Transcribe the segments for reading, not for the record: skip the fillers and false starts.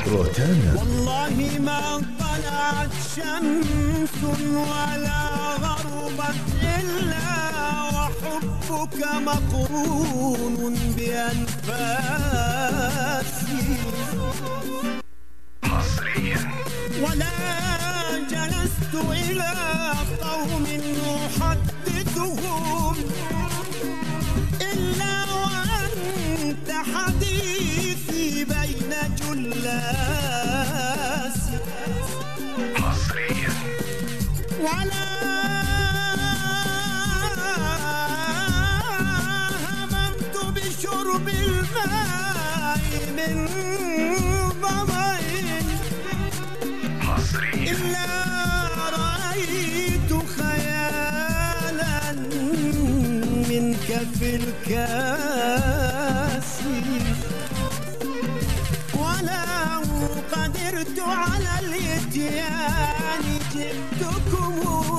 روتانا. والله ما طلعت شمس ولا غربت إلا وحبك مقرون بأنفاسي حصريا. ولا جلست إلى قوم أحدثهم إلا وأنت حديثي بين جلاسي حصريا. ولا هممت بشرب الماء من ظمأ حصريا. إلا رأيت خيالا منك في الكاس ولو قدرت على الاتيان جئتكم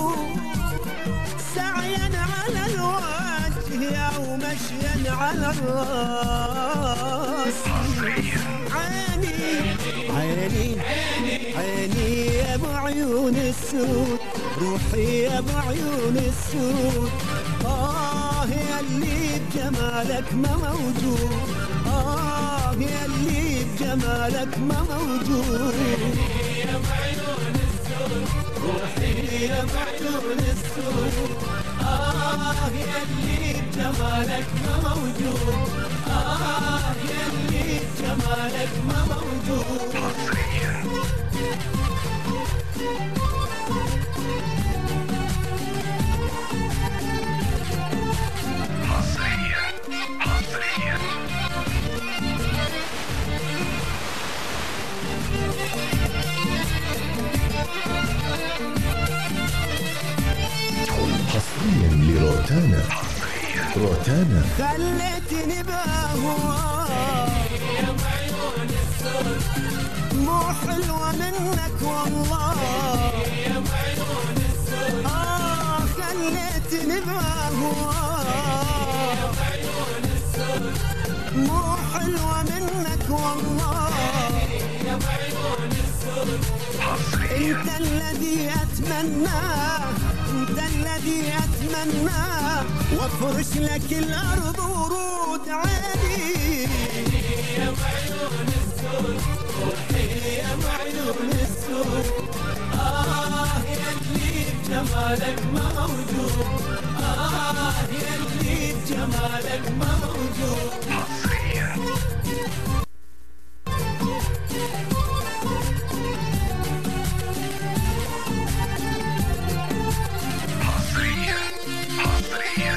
سعيا على الوجه أو مشيا على الراس. عيني عيني عيني يا ابو عيون السود، روحي يا ابو عيون السود، يا اللي بجمالك ما موجود، يا اللي بجمالك ما موجود. يا ابو عيون السود، روحي يا ابو عيون السود، يا اللي بجمالك ما موجود، يا اللي بجمالك ما موجود. حصريا. حصريا. حصريا. حصريا لروتانا. روتانا. خليتني بهواك يا ابو عيون السود، مو حلوة منك والله، يا ابو عيون السود، خليتني بهواك يا ابو عيون السود، مو حلوة منك والله. يا ابو عيون السود، حصريا. انت الذي اتمناه، انت الذي اتمناه وافرش لك الارض ورود عيني. يا ابو عيون السود، روحي يا ابو عيون السود، يا اللي بجمالك ما موجود، يا اللي بجمالك ما موجود. حصريا. حصريا. حصريا.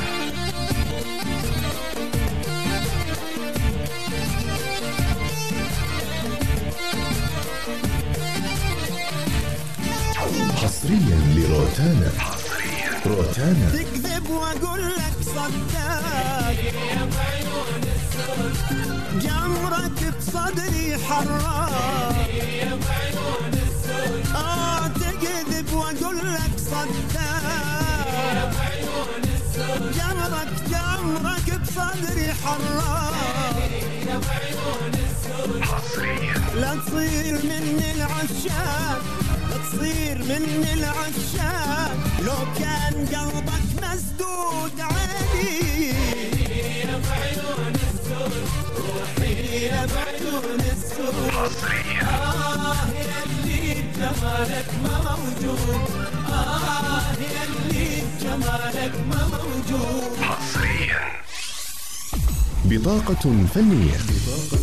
حصريا لروتانا. حصريا. روتانا. تكذب واقول لك صدق، يا ابو عيون السود، جمرك بصدري حراق. يا ابو عيون السود، تكذب واقول لك صدق، يا ابو عيون السود، جمرك بصدري حراق. يا ابو عيون السود، حصريا. لا تصير مني العشاق، لا تصير مني العشاق، لو كان قلبك مسدود عيني. يا ابو عيون السود، روحي يا ابو عيون السود، حصريا. يا اللي بجمالك ما موجود، يا اللي بجمالك ما موجود. حصريا. بطاقة فنية.